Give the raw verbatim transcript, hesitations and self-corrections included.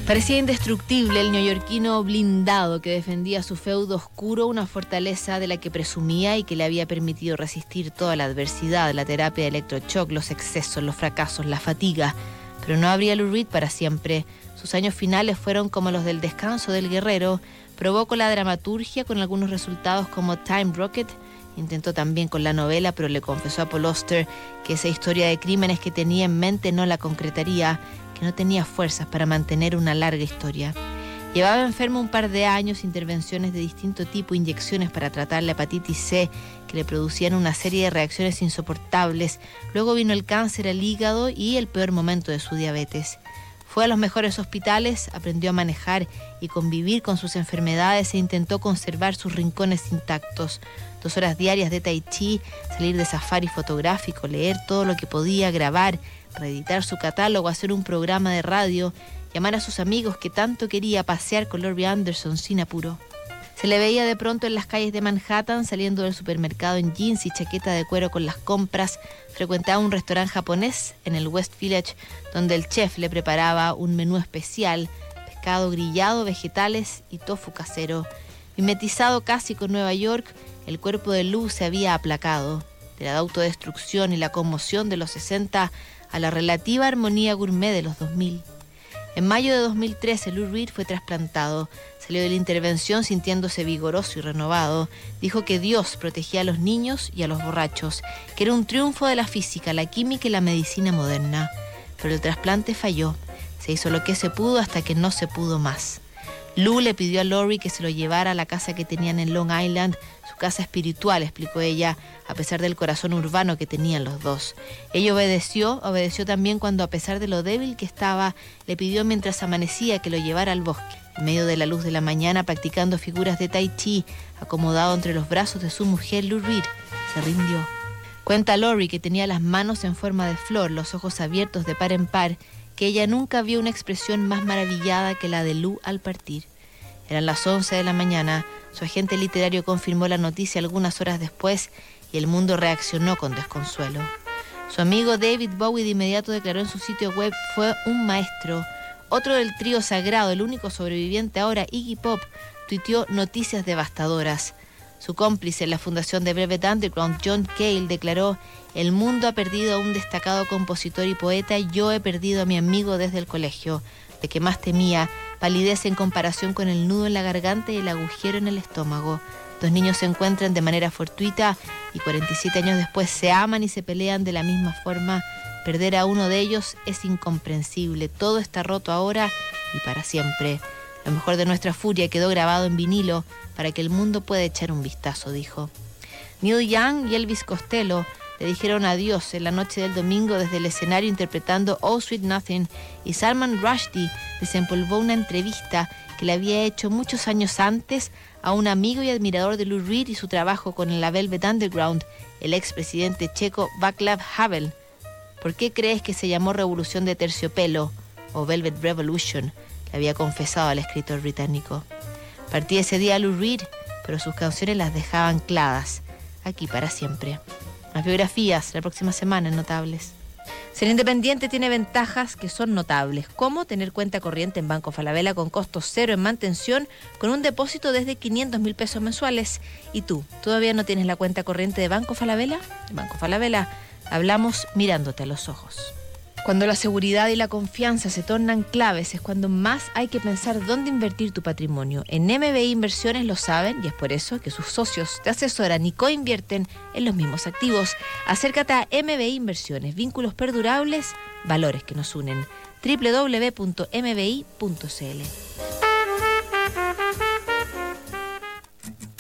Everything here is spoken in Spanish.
Parecía indestructible el neoyorquino blindado que defendía su feudo oscuro, una fortaleza de la que presumía y que le había permitido resistir toda la adversidad, la terapia de electroshock, los excesos, los fracasos, la fatiga. Pero no habría Lou Reed para siempre. Sus años finales fueron como los del descanso del guerrero. Probó con la dramaturgia con algunos resultados como Time Rocket. Intentó también con la novela, pero le confesó a Paul Auster que esa historia de crímenes que tenía en mente no la concretaría, que no tenía fuerzas para mantener una larga historia. Llevaba enfermo un par de años, intervenciones de distinto tipo, inyecciones para tratar la hepatitis C, que le producían una serie de reacciones insoportables. Luego vino el cáncer al hígado y el peor momento de su diabetes. Fue a los mejores hospitales, aprendió a manejar y convivir con sus enfermedades e intentó conservar sus rincones intactos. Dos horas diarias de tai chi, salir de safari fotográfico, leer todo lo que podía, grabar, reeditar su catálogo, hacer un programa de radio, llamar a sus amigos que tanto quería, pasear con Laurie Anderson sin apuro. Se le veía de pronto en las calles de Manhattan, saliendo del supermercado en jeans y chaqueta de cuero con las compras. Frecuentaba un restaurante japonés en el West Village, donde el chef le preparaba un menú especial, pescado grillado, vegetales y tofu casero. Mimetizado casi con Nueva York, el cuerpo de Lou se había aplacado. De la autodestrucción y la conmoción de los sesenta a la relativa armonía gourmet de los dos mil. En mayo de dos mil trece, Lou Reed fue trasplantado. Salió de la intervención sintiéndose vigoroso y renovado. Dijo que Dios protegía a los niños y a los borrachos, que era un triunfo de la física, la química y la medicina moderna. Pero el trasplante falló. Se hizo lo que se pudo hasta que no se pudo más. Lou le pidió a Laurie que se lo llevara a la casa que tenían en Long Island, su casa espiritual, explicó ella, a pesar del corazón urbano que tenían los dos. Ella obedeció, obedeció también cuando, a pesar de lo débil que estaba, le pidió mientras amanecía que lo llevara al bosque. En medio de la luz de la mañana, practicando figuras de tai chi, acomodado entre los brazos de su mujer, Lou Reed se rindió. Cuenta Laurie que tenía las manos en forma de flor, los ojos abiertos de par en par, que ella nunca vio una expresión más maravillada que la de Lou al partir. Eran las once de la mañana, su agente literario confirmó la noticia algunas horas después y el mundo reaccionó con desconsuelo. Su amigo David Bowie de inmediato declaró en su sitio web: fue un maestro. Otro del trío sagrado, el único sobreviviente ahora, Iggy Pop, tuiteó noticias devastadoras. Su cómplice en la fundación de Velvet Underground, John Cale, declaró: el mundo ha perdido a un destacado compositor y poeta, yo he perdido a mi amigo desde el colegio. De que más temía, palidez en comparación con el nudo en la garganta y el agujero en el estómago. Dos niños se encuentran de manera fortuita y cuarenta y siete años después se aman y se pelean de la misma forma. Perder a uno de ellos es incomprensible. Todo está roto ahora y para siempre. Lo mejor de nuestra furia quedó grabado en vinilo para que el mundo pueda echar un vistazo, dijo. Neil Young y Elvis Costello le dijeron adiós en la noche del domingo desde el escenario interpretando Oh Sweet Nothing, y Salman Rushdie desempolvó una entrevista que le había hecho muchos años antes a un amigo y admirador de Lou Reed y su trabajo con la Velvet Underground, el expresidente checo Václav Havel. ¿Por qué crees que se llamó Revolución de Terciopelo o Velvet Revolution?, le había confesado al escritor británico. Partía ese día Lou Reed, pero sus canciones las dejaba ancladas aquí para siempre. Más biografías la próxima semana en Notables. Ser independiente tiene ventajas que son notables, como tener cuenta corriente en Banco Falabella con costo cero en mantención, con un depósito desde quinientos mil pesos mensuales. ¿Y tú, todavía no tienes la cuenta corriente de Banco Falabella? En Banco Falabella hablamos mirándote a los ojos. Cuando la seguridad y la confianza se tornan claves es cuando más hay que pensar dónde invertir tu patrimonio. En M B I Inversiones lo saben y es por eso que sus socios te asesoran y coinvierten en los mismos activos. Acércate a M B I Inversiones, vínculos perdurables, valores que nos unen. doble u doble u doble u punto m b i punto c l